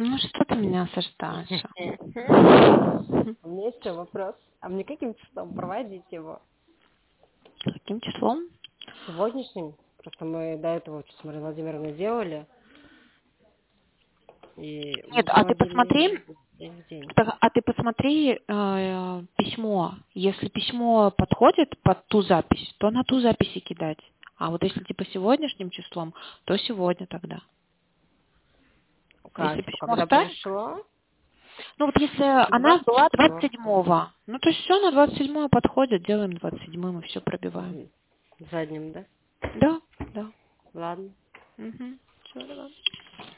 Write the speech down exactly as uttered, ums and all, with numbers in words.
Ну что ты меня осаждаешь? У меня еще вопрос. А мне каким числом проводить его? Каким числом? Сегодняшним? Просто мы до этого что с Мариной Владимировной делали. И мы Нет, а ты посмотри, проводили день в день. так, а ты посмотри э, письмо. Если письмо подходит под ту запись, то на ту запись и кидать. А вот если типа сегодняшним числом, то сегодня тогда. А, Если типа, письмо когда ставишь, пришло? ну вот если она была двадцать двадцать седьмого. седьмого, ну то есть все на двадцать седьмое подходит, делаем двадцать седьмым и все пробиваем. Мгм. Задним, да? Да, да. Ладно. Угу. Все, давай.